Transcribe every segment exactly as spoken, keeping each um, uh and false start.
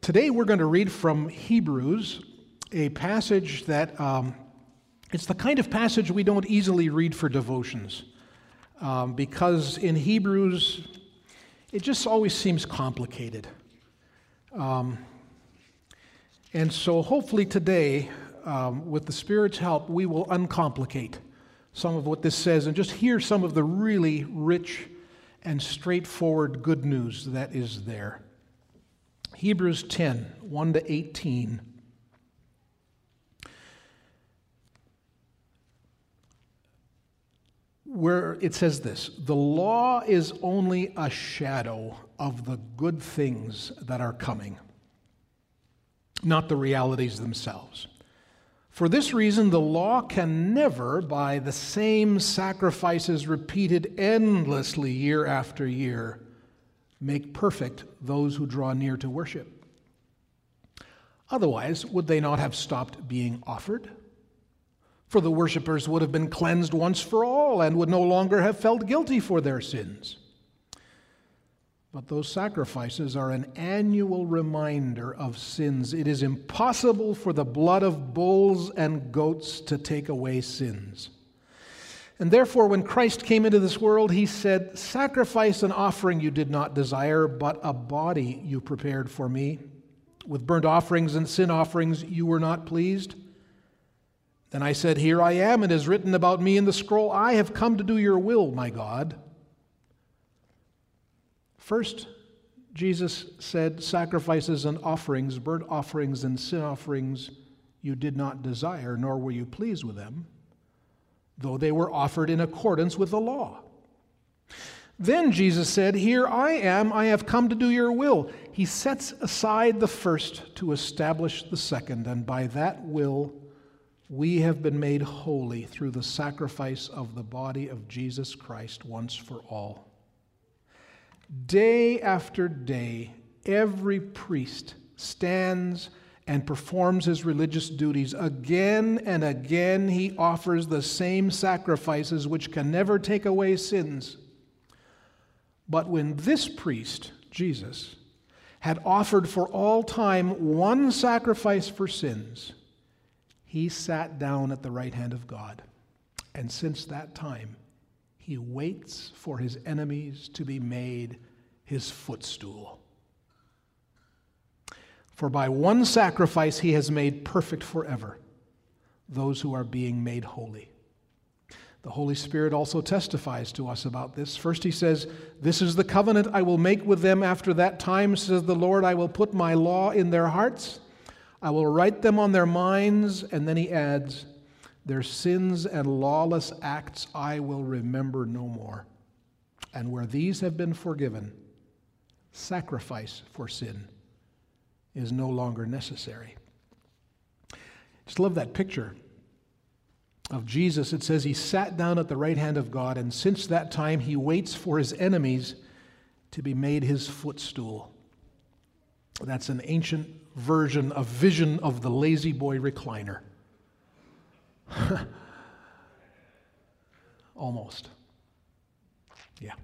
today we're going to read from Hebrews, a passage that, um, it's the kind of passage we don't easily read for devotions, um, because in Hebrews, it just always seems complicated. Um, and so hopefully today, um, with the Spirit's help, we will uncomplicate some of what this says and just hear some of the really rich and straightforward good news that is there. Hebrews ten, one to eighteen. Where it says this: the law is only a shadow of the good things that are coming, not the realities themselves. For this reason, the law can never, by the same sacrifices repeated endlessly year after year, make perfect those who draw near to worship. Otherwise, would they not have stopped being offered? For the worshipers would have been cleansed once for all and would no longer have felt guilty for their sins. But those sacrifices are an annual reminder of sins. It is impossible for the blood of bulls and goats to take away sins. And therefore, when Christ came into this world, he said, "Sacrifice and offering you did not desire, but a body you prepared for me. With burnt offerings and sin offerings you were not pleased. Then I said, Here I am, it is written about me in the scroll, I have come to do your will, my God." First, Jesus said, "Sacrifices and offerings, burnt offerings and sin offerings you did not desire, nor were you pleased with them, though they were offered in accordance with the law." Then Jesus said, "Here I am, I have come to do your will." He sets aside the first to establish the second, and by that will we have been made holy through the sacrifice of the body of Jesus Christ once for all. Day after day, every priest stands and performs his religious duties. Again and again, he offers the same sacrifices which can never take away sins. But when this priest, Jesus, had offered for all time one sacrifice for sins, he sat down at the right hand of God. And since that time, he waits for his enemies to be made his footstool. For by one sacrifice he has made perfect forever those who are being made holy. The Holy Spirit also testifies to us about this. First he says, "This is the covenant I will make with them after that time, says the Lord. I will put my law in their hearts. I will write them on their minds." And then he adds, "Their sins and lawless acts I will remember no more. And where these have been forgiven, sacrifice for sin is no longer necessary." Just love that picture of Jesus. It says he sat down at the right hand of God, and since that time he waits for his enemies to be made his footstool. That's an ancient version, a vision of the lazy boy recliner. Almost. Yeah.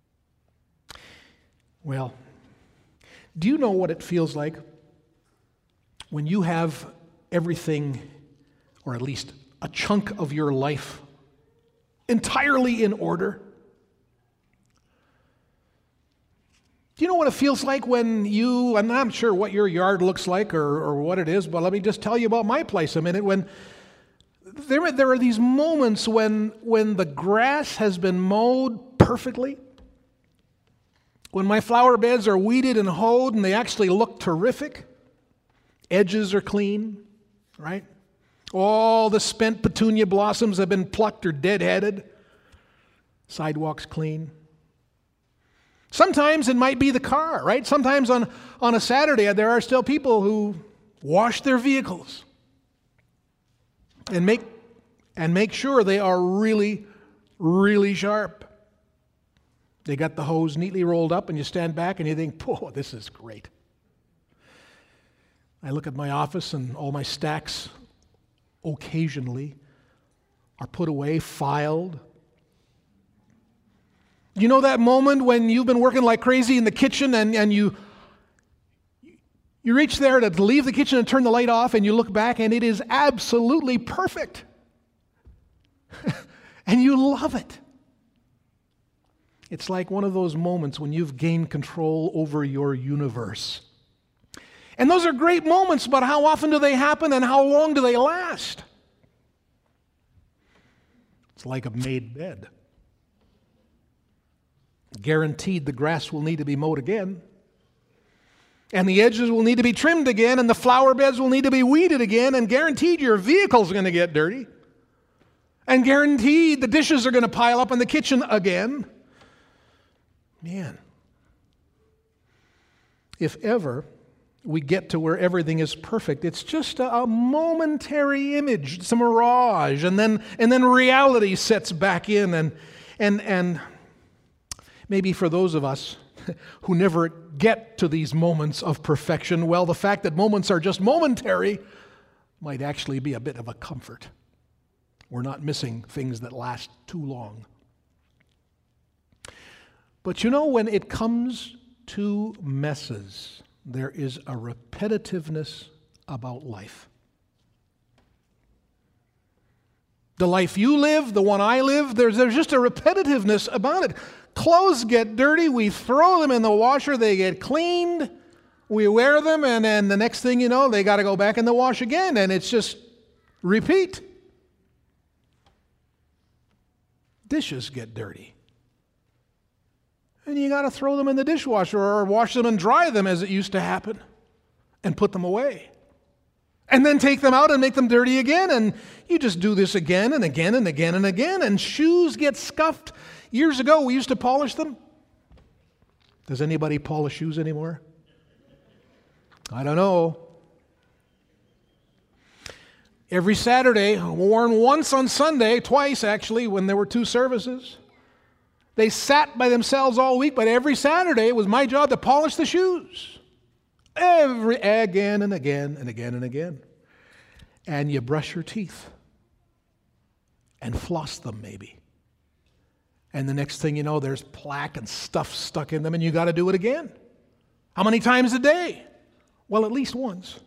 Well, do you know what it feels like when you have everything, or at least a chunk of your life, entirely in order? Do you know what it feels like when you, and I'm sure what your yard looks like or, or what it is, but let me just tell you about my place a minute. When there, there are these moments when, when the grass has been mowed perfectly, when my flower beds are weeded and hoed and they actually look terrific, edges are clean, right? All the spent petunia blossoms have been plucked or deadheaded, sidewalks clean. Sometimes it might be the car, right? Sometimes on, on a Saturday there are still people who wash their vehicles and make, and make sure they are really, really sharp. They got the hose neatly rolled up, and you stand back and you think, "Oh, this is great." I look at my office and all my stacks occasionally are put away, filed. You know that moment when you've been working like crazy in the kitchen and, and you You reach there to leave the kitchen and turn the light off, and you look back, and it is absolutely perfect. And you love it. It's like one of those moments when you've gained control over your universe. And those are great moments, but how often do they happen and how long do they last? It's like a made bed. Guaranteed the grass will need to be mowed again. And the edges will need to be trimmed again, and the flower beds will need to be weeded again, and guaranteed your vehicle's going to get dirty. And guaranteed the dishes are going to pile up in the kitchen again. Man, if ever we get to where everything is perfect, it's just a, a momentary image, it's a mirage, and then and then reality sets back in, and and and maybe for those of us who never get to these moments of perfection, well, the fact that moments are just momentary might actually be a bit of a comfort. We're not missing things that last too long. But you know, when it comes to messes, there is a repetitiveness about life. The life you live, the one I live, there's, there's just a repetitiveness about it. Clothes get dirty, we throw them in the washer, they get cleaned, we wear them, and then the next thing you know, they got to go back in the wash again, and it's just repeat. Dishes get dirty. And you got to throw them in the dishwasher or wash them and dry them as it used to happen and put them away. And then take them out and make them dirty again. And you just do this again and again and again and again. And shoes get scuffed. Years ago, we used to polish them. Does anybody polish shoes anymore? I don't know. Every Saturday, worn once on Sunday, twice actually, when there were two services. They sat by themselves all week, but every Saturday it was my job to polish the shoes. Every, again and again and again and again. And you brush your teeth. And floss them maybe. And the next thing you know, there's plaque and stuff stuck in them, and you got to do it again. How many times a day? Well, at least once.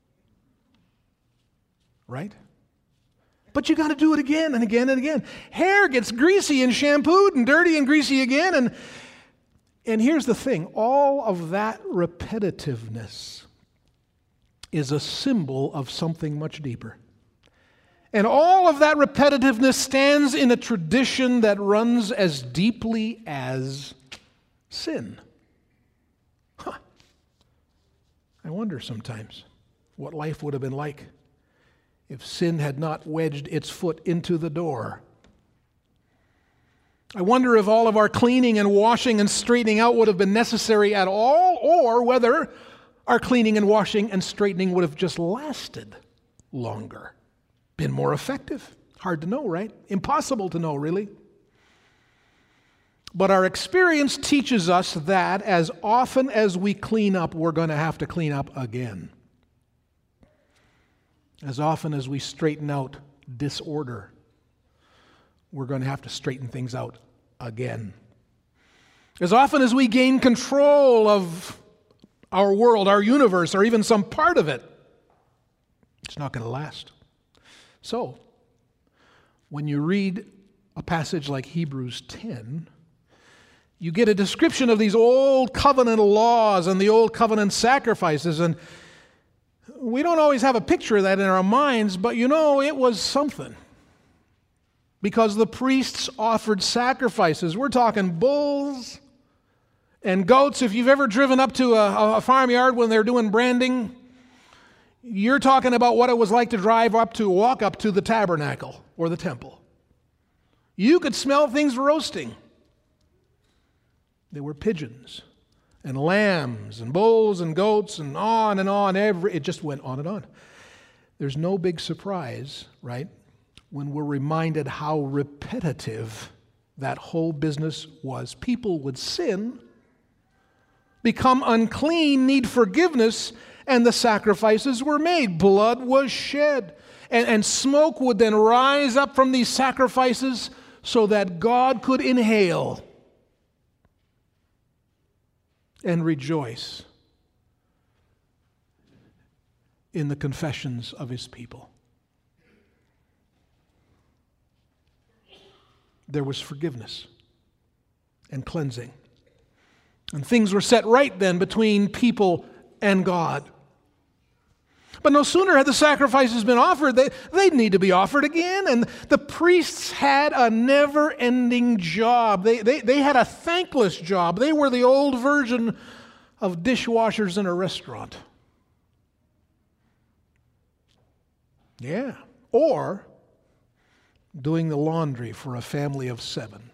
Right? But you got to do it again and again and again. Hair gets greasy and shampooed and dirty and greasy again. And, and here's the thing. All of that repetitiveness is a symbol of something much deeper. And all of that repetitiveness stands in a tradition that runs as deeply as sin. Huh. I wonder sometimes what life would have been like if sin had not wedged its foot into the door. I wonder if all of our cleaning and washing and straightening out would have been necessary at all, or whether our cleaning and washing and straightening would have just lasted longer, been more effective. Hard to know, right? Impossible to know, really. But our experience teaches us that as often as we clean up, we're going to have to clean up again. As often as we straighten out disorder, we're going to have to straighten things out again. As often as we gain control of our world, our universe, or even some part of it, it's not going to last. So, when you read a passage like Hebrews ten, you get a description of these old covenant laws and the old covenant sacrifices, and we don't always have a picture of that in our minds, but you know, it was something. Because the priests offered sacrifices. We're talking bulls and goats. If you've ever driven up to a, a farmyard when they're doing branding, you're talking about what it was like to drive up to, walk up to the tabernacle or the temple. You could smell things roasting. There were pigeons and lambs and bulls and goats and on and on. Every, it just went on and on. There's no big surprise, right, when we're reminded how repetitive that whole business was. People would sin, become unclean, need forgiveness, and the sacrifices were made. Blood was shed. And, and smoke would then rise up from these sacrifices so that God could inhale and rejoice in the confessions of his people. There was forgiveness and cleansing. And things were set right then between people and God. But no sooner had the sacrifices been offered, they, they'd need to be offered again. And the priests had a never-ending job. They, they, they had a thankless job. They were the old version of dishwashers in a restaurant. Yeah. Or doing the laundry for a family of seven.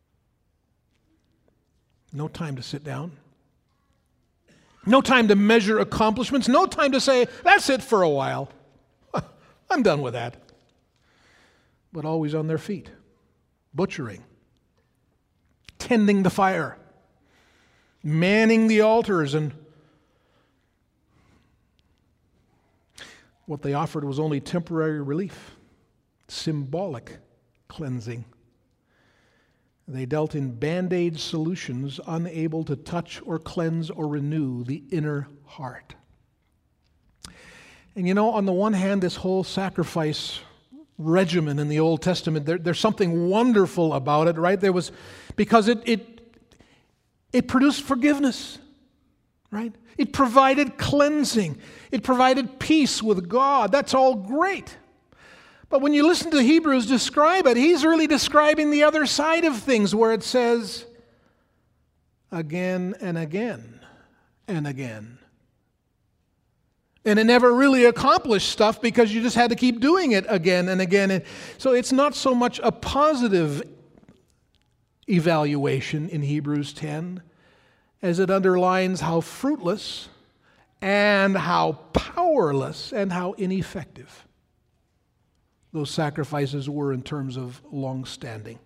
No time to sit down. No time to measure accomplishments. No time to say, that's it for a while. I'm done with that. But always on their feet, butchering, tending the fire, manning the altars, and what they offered was only temporary relief, symbolic cleansing. They dealt in band-aid solutions, unable to touch or cleanse or renew the inner heart. And you know, on the one hand, this whole sacrifice regimen in the Old Testament, there, there's something wonderful about it, right? There was, because it, it, it produced forgiveness, right? It provided cleansing. It provided peace with God. That's all great. But when you listen to Hebrews describe it, he's really describing the other side of things where it says, again and again and again. And it never really accomplished stuff because you just had to keep doing it again and again. And so it's not so much a positive evaluation in Hebrews ten as it underlines how fruitless and how powerless and how ineffective those sacrifices were in terms of long-standing.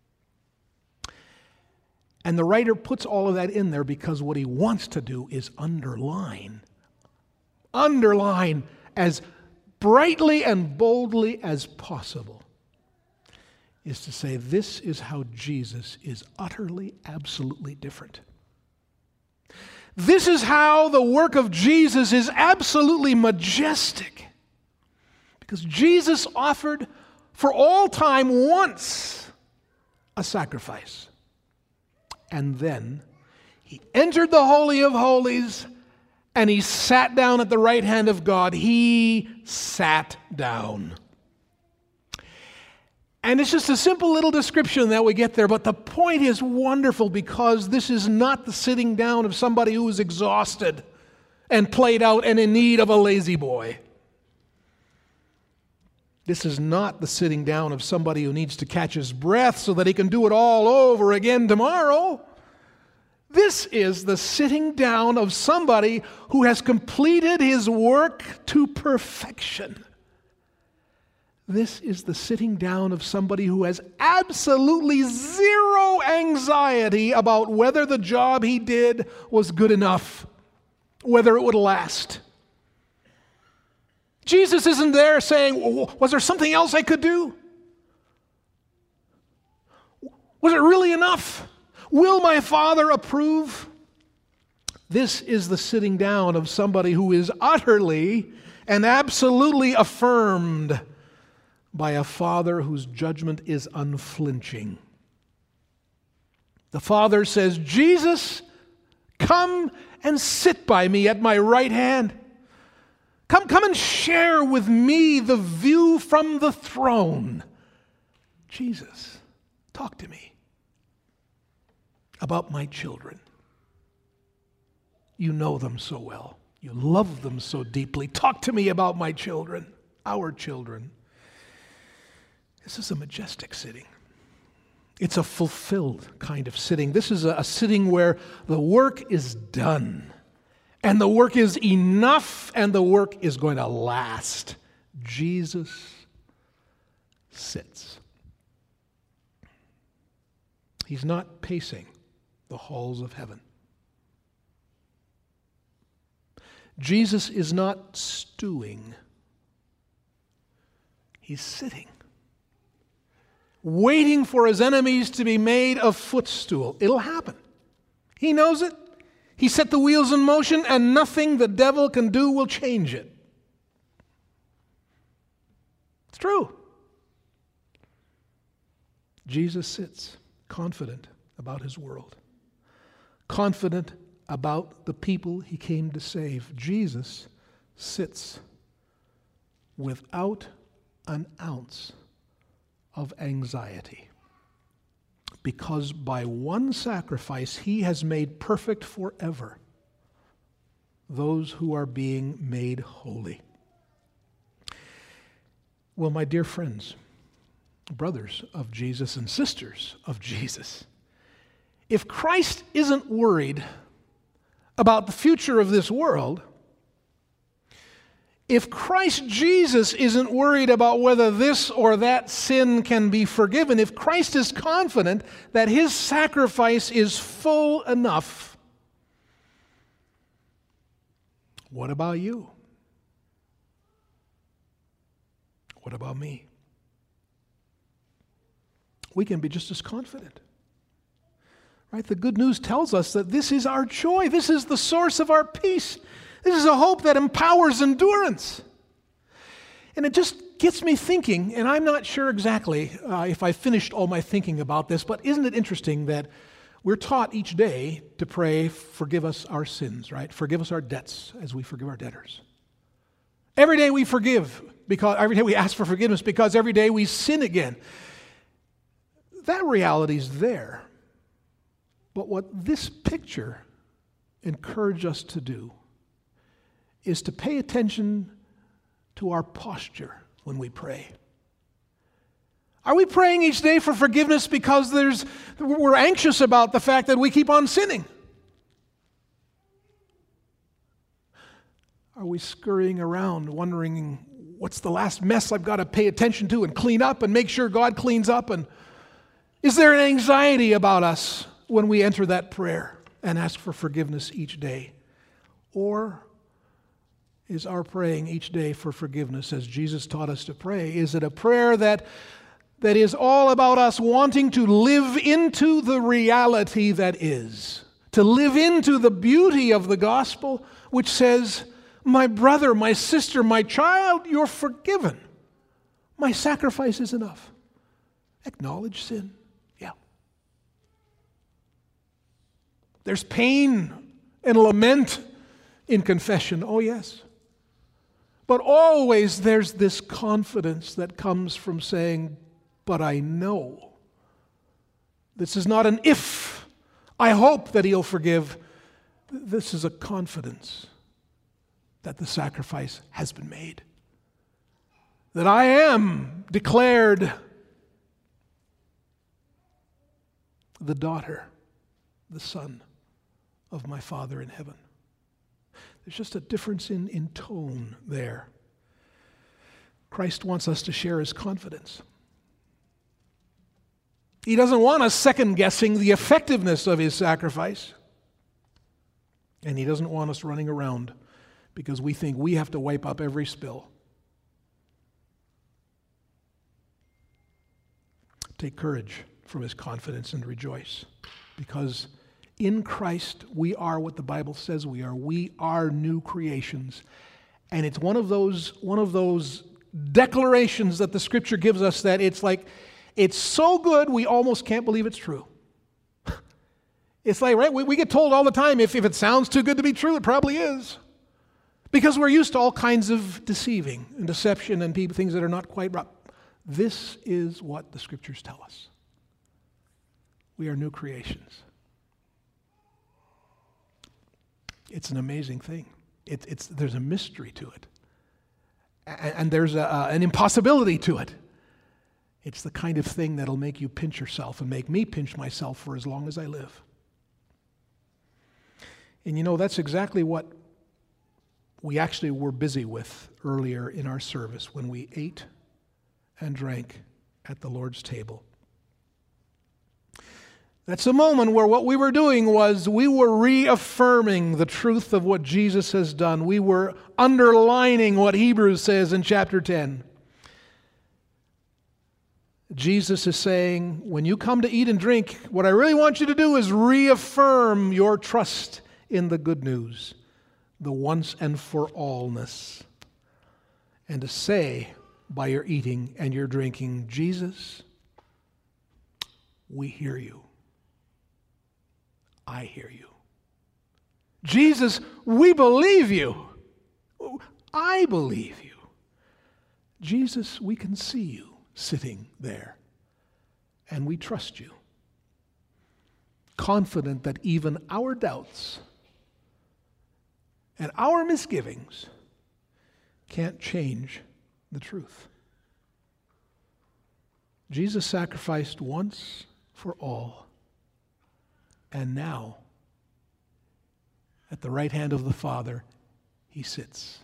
And the writer puts all of that in there because what he wants to do is underline, underline as brightly and boldly as possible, is to say this is how Jesus is utterly, absolutely different. This is how the work of Jesus is absolutely majestic. Because Jesus offered for all time once a sacrifice. And then he entered the Holy of Holies and he sat down at the right hand of God. He sat down. And it's just a simple little description that we get there, but the point is wonderful because this is not the sitting down of somebody who is exhausted and played out and in need of a lazy boy. This is not the sitting down of somebody who needs to catch his breath so that he can do it all over again tomorrow. This is the sitting down of somebody who has completed his work to perfection. This is the sitting down of somebody who has absolutely zero anxiety about whether the job he did was good enough, whether it would last. Jesus isn't there saying, was there something else I could do? Was it really enough? Will my Father approve? This is the sitting down of somebody who is utterly and absolutely affirmed by a Father whose judgment is unflinching. The Father says, Jesus, come and sit by me at my right hand. Come, come and share with me the view from the throne. Jesus, talk to me about my children. You know them so well. You love them so deeply. Talk to me about my children, our children. This is a majestic sitting. It's a fulfilled kind of sitting. This is a, a sitting where the work is done. And the work is enough, and the work is going to last. Jesus sits. He's not pacing the halls of heaven. Jesus is not stewing. He's sitting, waiting for his enemies to be made a footstool. It'll happen. He knows it. He set the wheels in motion, and nothing the devil can do will change it. It's true. Jesus sits confident about his world, confident about the people he came to save. Jesus sits without an ounce of anxiety, because by one sacrifice he has made perfect forever those who are being made holy. Well, my dear friends, brothers of Jesus and sisters of Jesus, if Christ isn't worried about the future of this world, if Christ Jesus isn't worried about whether this or that sin can be forgiven, if Christ is confident that his sacrifice is full enough, what about you? What about me? We can be just as confident. Right? The good news tells us that this is our joy. This is the source of our peace. This is a hope that empowers endurance. And it just gets me thinking, and I'm not sure exactly uh, if I finished all my thinking about this, but isn't it interesting that we're taught each day to pray, forgive us our sins, right? Forgive us our debts as we forgive our debtors. Every day we forgive, because every day we ask for forgiveness, because every day we sin again. That reality is there. But what this picture encourages us to do is to pay attention to our posture when we pray. Are we praying each day for forgiveness because there's, we're anxious about the fact that we keep on sinning? Are we scurrying around wondering, what's the last mess I've got to pay attention to and clean up and make sure God cleans up? And is there an anxiety about us when we enter that prayer and ask for forgiveness each day? Or is our praying each day for forgiveness, as Jesus taught us to pray, is it a prayer that, that is all about us wanting to live into the reality that is, to live into the beauty of the gospel, which says, my brother, my sister, my child, you're forgiven. My sacrifice is enough. Acknowledge sin. Yeah. There's pain and lament in confession. Oh, yes. But always there's this confidence that comes from saying, but I know. This is not an if. I hope that he'll forgive. This is a confidence that the sacrifice has been made. That I am declared the daughter, the son of my Father in heaven. There's just a difference in, in tone there. Christ wants us to share his confidence. He doesn't want us second-guessing the effectiveness of his sacrifice. And he doesn't want us running around because we think we have to wipe up every spill. Take courage from his confidence and rejoice, because in Christ we are what the Bible says we are. We are new creations. And it's one of those, one of those declarations that the Scripture gives us that it's like, it's so good we almost can't believe it's true. It's like, right, we, we get told all the time, if, if it sounds too good to be true, it probably is. Because we're used to all kinds of deceiving and deception and people, things that are not quite right. This is what the Scriptures tell us. We are new creations. It's an amazing thing. It, it's, there's a mystery to it. And, and there's a, uh, an impossibility to it. It's the kind of thing that'll make you pinch yourself and make me pinch myself for as long as I live. And you know, that's exactly what we actually were busy with earlier in our service when we ate and drank at the Lord's table. That's a moment where what we were doing was we were reaffirming the truth of what Jesus has done. We were underlining what Hebrews says in chapter ten. Jesus is saying, when you come to eat and drink, what I really want you to do is reaffirm your trust in the good news, the once and for allness, and to say by your eating and your drinking, Jesus, we hear you. I hear you. Jesus, we believe you. I believe you. Jesus, we can see you sitting there, and we trust you, confident that even our doubts and our misgivings can't change the truth. Jesus sacrificed once for all, and now, at the right hand of the Father, he sits.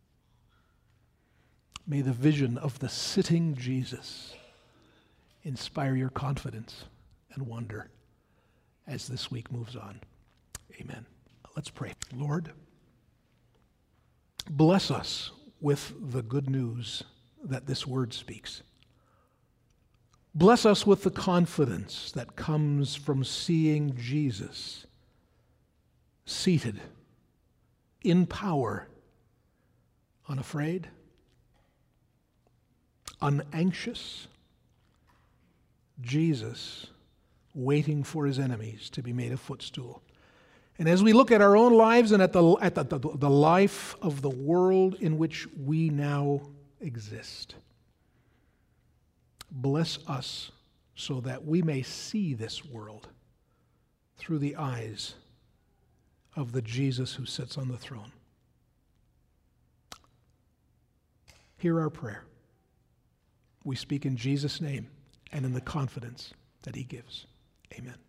May the vision of the sitting Jesus inspire your confidence and wonder as this week moves on. Amen. Let's pray. Lord, bless us with the good news that this word speaks. Bless us with the confidence that comes from seeing Jesus seated in power, unafraid, unanxious. Jesus waiting for his enemies to be made a footstool. And as we look at our own lives and at the, at the, the, the life of the world in which we now exist, bless us so that we may see this world through the eyes of the Jesus who sits on the throne. Hear our prayer. We speak in Jesus' name and in the confidence that he gives. Amen.